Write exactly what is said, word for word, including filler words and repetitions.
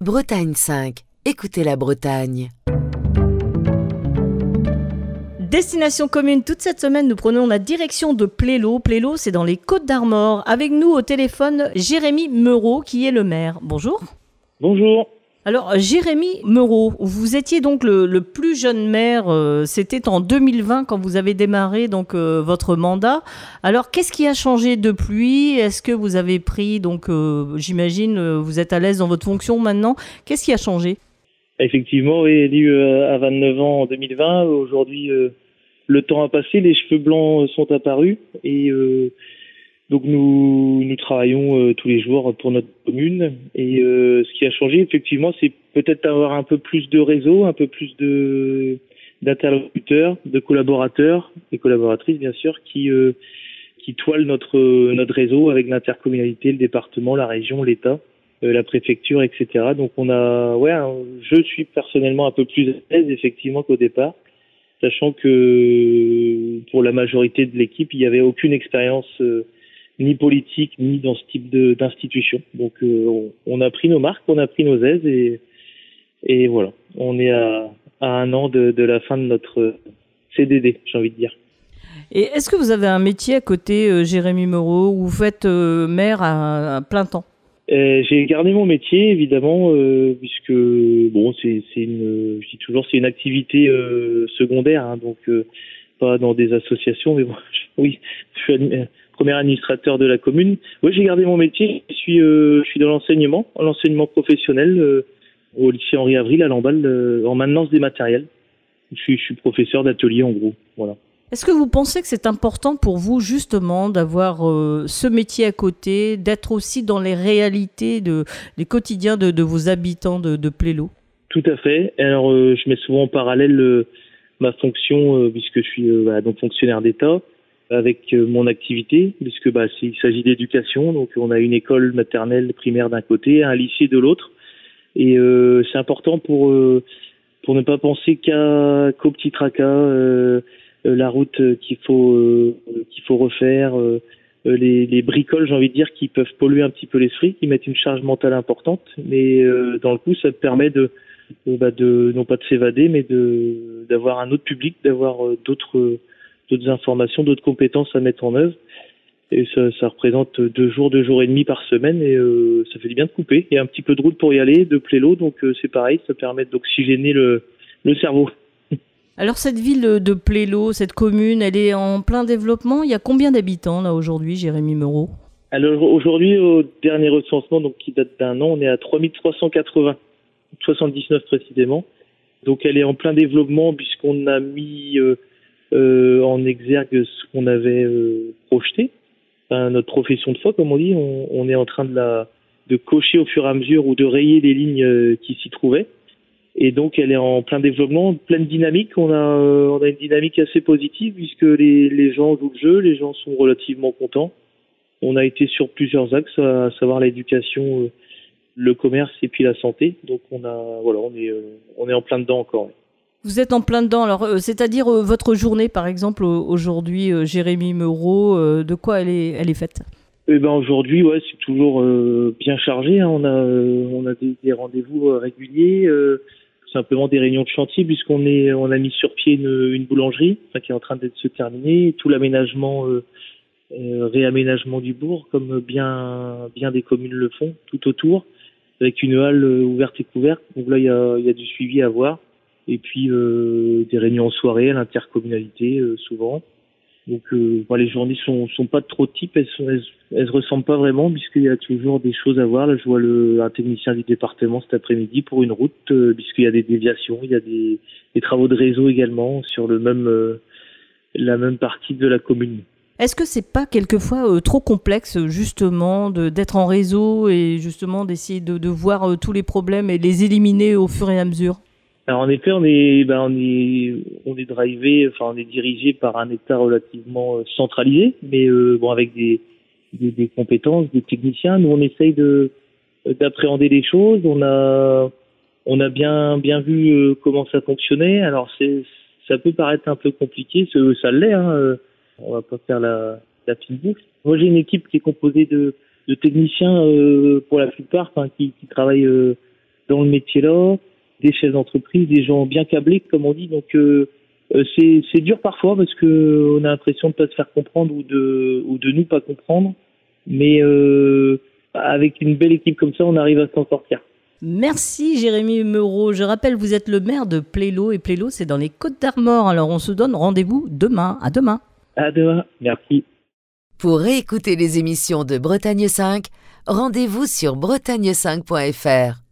Bretagne cinq. Écoutez la Bretagne. Destination commune, toute cette semaine, nous prenons la direction de Plélo. Plélo, c'est dans les Côtes-d'Armor. Avec nous au téléphone, Jérémy Meurot, qui est le maire. Bonjour. Bonjour. Alors, Jérémy Meurot, vous étiez donc le, le plus jeune maire, euh, c'était en deux mille vingt quand vous avez démarré donc euh, votre mandat. Alors, qu'est-ce qui a changé depuis ? Est-ce que vous avez pris, donc euh, j'imagine, euh, vous êtes à l'aise dans votre fonction maintenant. Qu'est-ce qui a changé ? Effectivement, oui, élu euh, à vingt-neuf ans en deux mille vingt. Aujourd'hui, euh, le temps a passé, les cheveux blancs sont apparus et euh, donc nous nous travaillons euh, tous les jours pour notre commune. Et euh, ce qui a changé, effectivement, c'est peut-être avoir un peu plus de réseau, un peu plus de d'interlocuteurs, de collaborateurs et collaboratrices, bien sûr, qui euh, qui toilent notre notre réseau avec l'intercommunalité, le département, la région, l'État, euh, la préfecture, et cetera. Donc on a, ouais, je suis personnellement un peu plus à l'aise effectivement qu'au départ, sachant que pour la majorité de l'équipe, il n'y avait aucune expérience euh, ni politique, ni dans ce type de, d'institution. Donc euh, on, on a pris nos marques, on a pris nos aises et, et voilà, on est à, à un an de, de la fin de notre C D D, j'ai envie de dire. Et est-ce que vous avez un métier à côté, euh, Jérémy Meurot, où vous faites euh, maire à, à plein temps ? Euh, j'ai gardé mon métier, évidemment, euh, puisque bon, c'est, c'est une, je dis toujours, c'est une activité euh, secondaire, hein, donc euh, pas dans des associations, mais bon, je, oui, je suis admi- premier administrateur de la commune. Oui, j'ai gardé mon métier. Je suis, euh, je suis dans l'enseignement, l'enseignement professionnel euh, au lycée Henri Avril à Lamballe, euh, en maintenance des matériels. Je suis, je suis professeur d'atelier, en gros, voilà. Est-ce que vous pensez que c'est important pour vous justement d'avoir euh, ce métier à côté, d'être aussi dans les réalités de, des quotidiens de, de vos habitants de, de Plélo ? Tout à fait. Alors, euh, je mets souvent en parallèle euh, ma fonction, euh, puisque je suis euh, bah, donc fonctionnaire d'État, avec euh, mon activité, puisque bah, c'est, il s'agit d'éducation. Donc, on a une école maternelle primaire d'un côté, un lycée de l'autre. Et euh, c'est important pour euh, pour ne pas penser qu'à qu'au petit tracas, euh, euh, la route euh, qu'il faut euh, qu'il faut refaire, euh, les, les bricoles, j'ai envie de dire, qui peuvent polluer un petit peu l'esprit, qui mettent une charge mentale importante. Mais euh, dans le coup, ça te permet de, de, bah, de non pas de s'évader, mais de d'avoir un autre public, d'avoir euh, d'autres d'autres informations, d'autres compétences à mettre en œuvre. Et ça, ça représente deux jours, deux jours et demi par semaine, et euh, ça fait du bien de couper. Il y a un petit peu de route pour y aller, de Plélo, donc euh, c'est pareil, ça permet d'oxygéner le, le cerveau. Alors cette ville de Plélo, cette commune, elle est en plein développement. Il y a combien d'habitants là aujourd'hui, Jérémy Meurot ? Alors aujourd'hui, au dernier recensement, donc qui date d'un an, on est à trois mille trois cent quatre-vingts, soixante-dix-neuf précisément. Donc elle est en plein développement puisqu'on a mis euh, euh, en exergue ce qu'on avait euh, projeté. Enfin, notre profession de foi, comme on dit, on, on est en train de la de cocher au fur et à mesure ou de rayer les lignes euh, qui s'y trouvaient. Et donc elle est en plein développement, pleine dynamique. On a euh, on a une dynamique assez positive puisque les les gens jouent le jeu, les gens sont relativement contents. On a été sur plusieurs axes, à savoir l'éducation, euh, le commerce et puis la santé. Donc on a voilà, on est euh, on est en plein dedans encore. Oui. Vous êtes en plein dedans. Alors, euh, c'est-à-dire euh, votre journée, par exemple, euh, aujourd'hui, euh, Jérémy Meurot, euh, de quoi elle est, elle est faite ? Eh ben aujourd'hui, ouais, c'est toujours euh, bien chargé. Hein. On a, euh, on a des, des rendez-vous euh, réguliers, euh, simplement des réunions de chantier, puisqu'on est, on a mis sur pied une, une boulangerie, enfin, qui est en train d'être se terminer. Tout l'aménagement, euh, euh, réaménagement du bourg, comme bien, bien des communes le font, tout autour, avec une halle euh, ouverte et couverte. Donc là, il y a, il y a du suivi à voir. Et puis euh, des réunions en soirée à l'intercommunalité euh, souvent. Donc euh, bon, les journées sont sont pas trop types, elles, sont, elles elles se ressemblent pas vraiment puisqu'il y a toujours des choses à voir. Là, je vois le un technicien du département cet après-midi pour une route euh, puisqu'il y a des déviations, il y a des, des travaux de réseau également sur le même euh, la même partie de la commune. Est-ce que c'est pas quelquefois euh, trop complexe justement de, d'être en réseau et justement d'essayer de, de voir euh, tous les problèmes et les éliminer au fur et à mesure ? Alors en effet, on est, ben on est, on est drivé, enfin on est dirigé par un État relativement centralisé, mais euh, bon avec des, des, des compétences, des techniciens. Nous on essaye de d'appréhender les choses. On a, on a bien bien vu euh, comment ça fonctionnait. Alors c'est, ça peut paraître un peu compliqué, ça, ça l'est. Hein, on va pas faire la, la fine boucle. Moi j'ai une équipe qui est composée de, de techniciens euh, pour la plupart, enfin qui, qui travaillent. Euh, dans le métier-là, des chefs d'entreprise, des gens bien câblés, comme on dit. Donc euh, euh, c'est, c'est dur parfois parce que on a l'impression de pas se faire comprendre ou de ou de nous pas comprendre. Mais euh, avec une belle équipe comme ça, on arrive à s'en sortir. Merci Jérémy Meurot. Je rappelle, vous êtes le maire de Plélo et Plélo, c'est dans les Côtes-d'Armor. Alors on se donne rendez-vous demain. À demain. À demain. Merci. Pour réécouter les émissions de Bretagne cinq, rendez-vous sur bretagne cinq point f r.